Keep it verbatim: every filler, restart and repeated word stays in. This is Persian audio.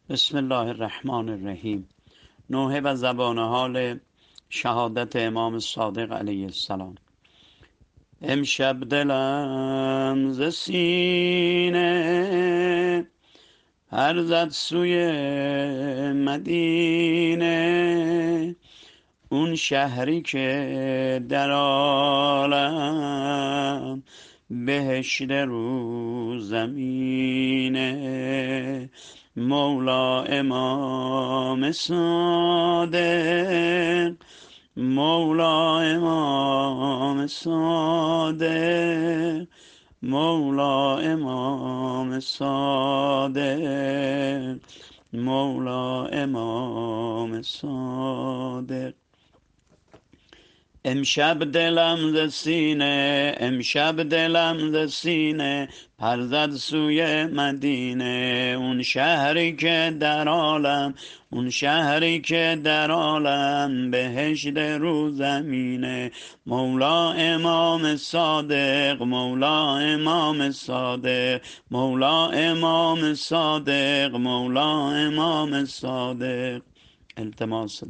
بسم الله الرحمن الرحیم. نوحه و زبان حال شهادت امام صادق علیه السلام. امشب دلم ز سینه پر زد سوی مدینه، اون شهری که در عالم بهشت رو زمینه. مولا امام صادق، مولا امام صادق، مولا امام صادق، مولا امام صادق. امشب دلم ز سینه، امشب دلم ز سینه پر زد سوی مدینه، اون شهری که در عالم، اون شهری که در عالم بهشت رو زمینه. مولا امام صادق، مولا امام صادق، مولا امام صادق، مولا امام صادق. التماس